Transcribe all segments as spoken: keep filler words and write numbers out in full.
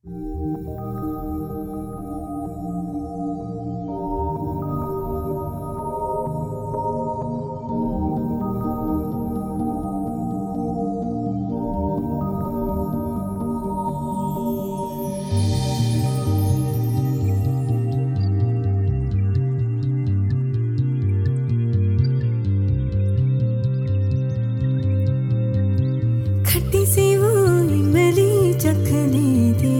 खट्टी सी वो इमली चखने दे,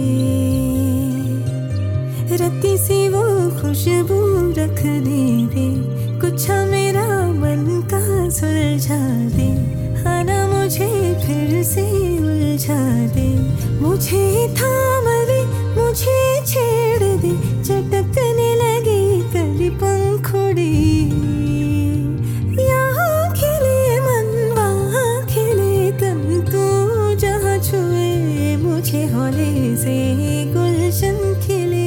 रत्ती सी वो खुशबू रखने दे, कुछ मेरा मन का सुलझा दे, आना मुझे फिर से उलझा दे, मुझे थाम ले, मुझे छेड़ दे, चटकने लगे कली पंखुड़ी, हौले से गुलशन खिले।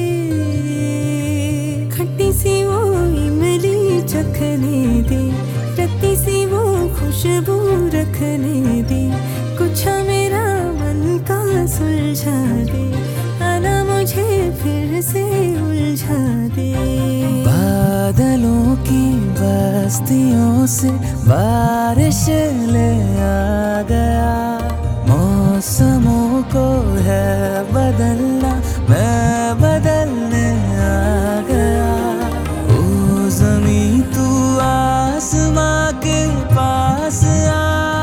खट्टी सी वो इमली चखने दे, रत्ती सी वो खुशबू रखने दे, कुछ मेरा मन का सुलझा दे, आना मुझे फिर से उलझा दे। बादलों की बस्तियों से बारिश ले आ गया, मौसमों को है बदलना, मैं बदलने आ गया। ओ ज़मीं तू आसमां के पास आ,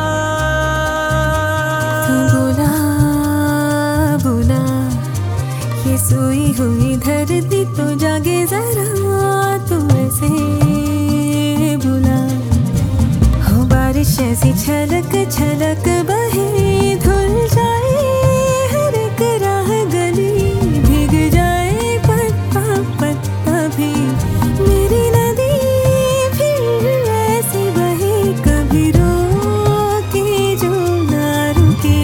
तू बुला बुला ये सोई हुई धरती तो जागे जरा, तू ऐसे बुला हो बारिश ऐसी छलक छलक बहे, धुल जाए हर एक राह गली, भीग जाए पत्ता पत्ता भी, मेरी नदी फिर ऐसे बहे, कभी रोके जो ना रुके।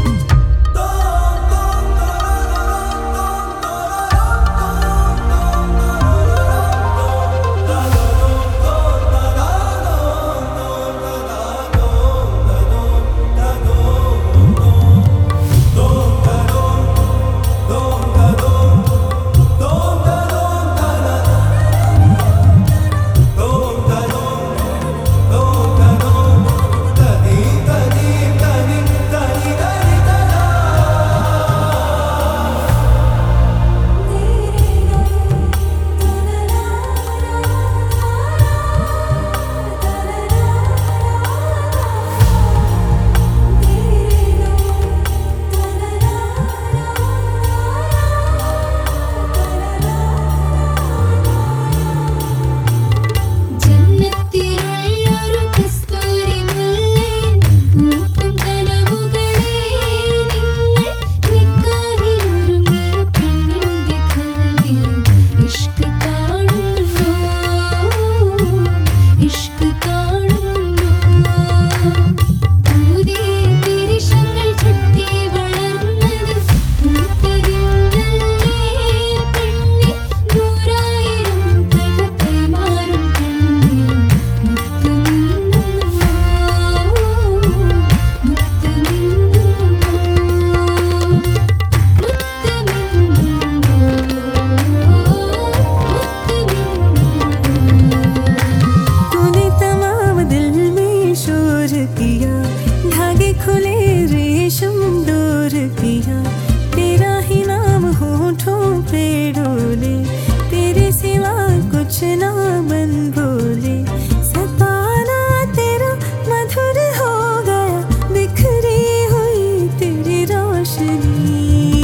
धागे खुले रेशम डोर किया, तेरा ही नाम होठों पे डोले, तेरे सिवा कुछ ना मन बोले, सताना तेरा मधुर हो गया, बिखरी हुई तेरी रोशनी,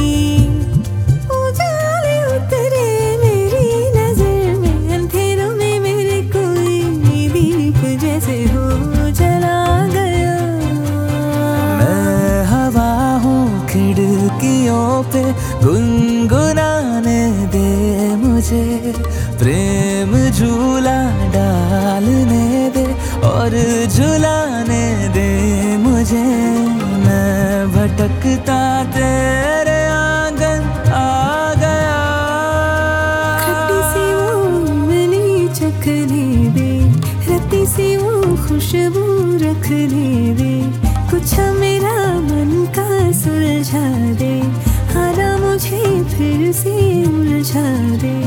उजाले उतरे मेरी नजर में, अंधेरों में मेरे कोई दीप जैसे हो जला गया। मैं हवा हूँ खिड़कियों पे, गुनगुनाने दे मुझे, प्रेम झूला डालने दे और झुलाने दे मुझे, मैं भटकता तेरे आंगन आ गया। खट्टी सी वो इमली चखने दे, रत्ती सी वो खुशबू रखने दे, कुछ मेरा मन का सुलझा दे, आना मुझे फिर से उलझा दे।